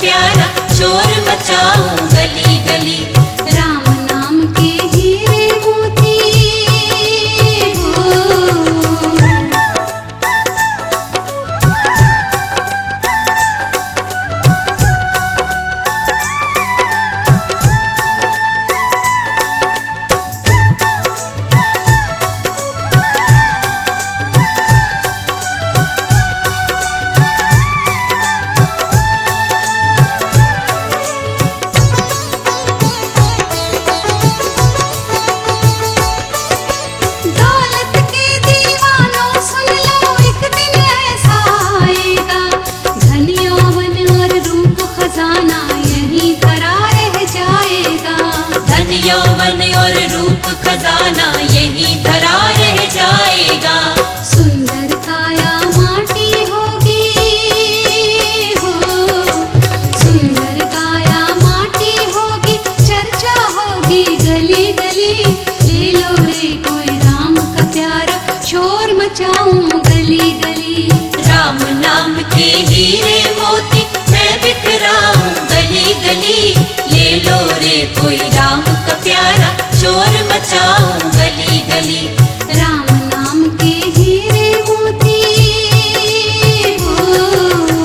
प्यारा, शोर मचाऊं गली गली। राम नाम के हीरे मोती दौलत के दीवानों सुन लो, एक दिन ऐसा आएगा, धन यौवन और रूप खजाना यहीं धरा रह जाएगा। धन यौवन और रूप खजाना यहीं धरा रह जाएगा। सुंदर काया माटी होगी हो, सुंदर काया माटी होगी, चर्चा होगी गली गली। ले लो रे कोई राम का प्यारा, शोर मचाऊं गली गली। राम नाम के हीरे मोती मैं बिखराऊं गली गली। ले लो रे कोई राम का प्यारा, शोर मचाऊं गली गली। राम नाम के हीरे मोती हो।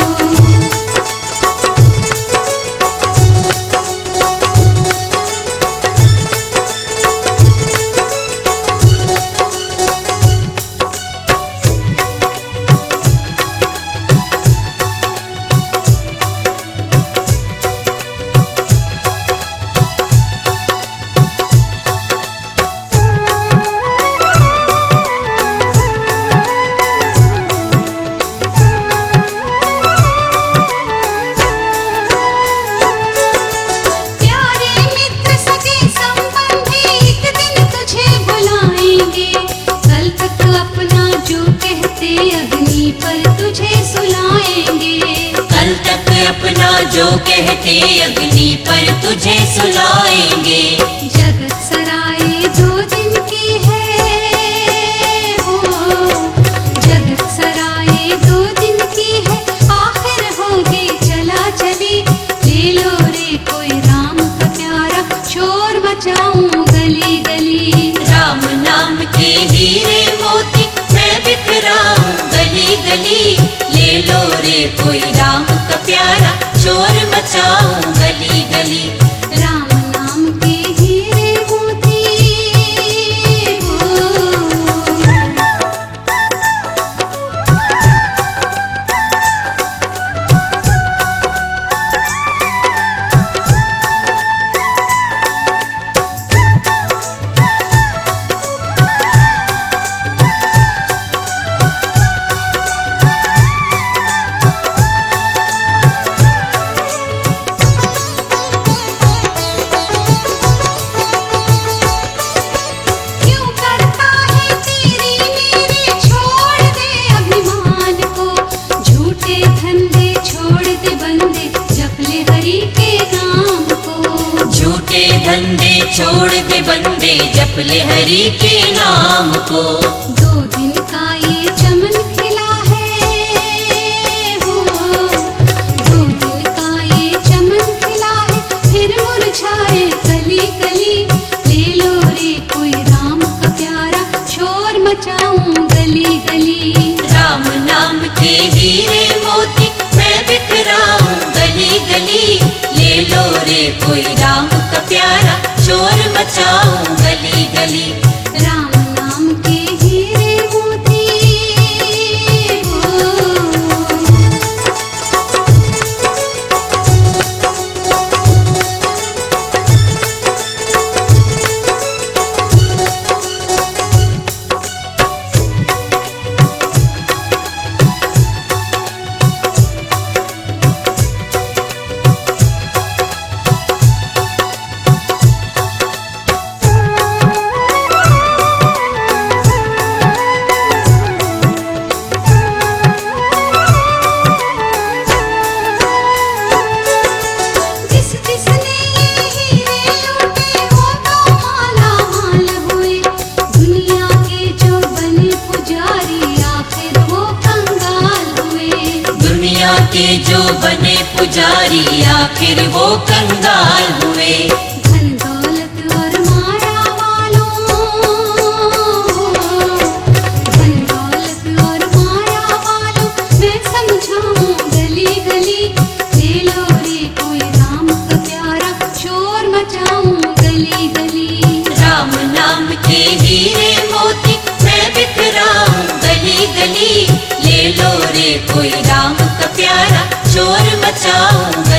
प्यारे मित्र सगे संबंधी एक दिन तुझे बुलाएंगे, कल तक अपना जो कहते अग्नि पर तुझे सुलाएंगे। कल तक अपना जो कहते अग्नि पर तुझे सुलाएंगे। जगत सराय 2 दिन की है हो, जगत सराय 2 दिन की है, आखिर होगी चला चली। ले लो रे कोई राम का प्यारा, शोर मचाऊं गली गली। राम नाम के हीरे मोती मैं बिखराऊं गली गली। ले लो रे कोई राम का प्यारा, शोर मचाऊं गली गली। राम नाम के हीरे मोती हो। क्यों करता है तेरी मेरी, छोड़ दे अभिमान को, झूठे धंधे छोड़ दे बंदे, जप ले हरि के नाम को। झूठे धंधे छोड़ दे बंदे, जप ले हरि के नाम को। 2 दिन का ये चमन खिला है हो, 2 दिन का ये चमन खिला है, फिर मुरझाए कली कली। ले लो रे कोई राम का प्यारा, शोर मचाऊं गली गली। राम नाम के हीरे मोती मैं बिखराऊं गली गली। ले लो रे कोई राम का प्यारा, शोर मचाऊं गली गली। राम नाम के हीरे मोती हो। पुजारी आखिर वो कंगाल हुए। धन दौलत और माया वालों, धन दौलत और माया वालों, मैं समझाऊं गली गली, ले लो रे कोई राम का प्यारा, शोर मचाऊं गली गली। राम नाम के हीरे मोती मैं बिखराऊं गली गली, ले लो रे कोई राम का प्यारा, शोर मचाऊं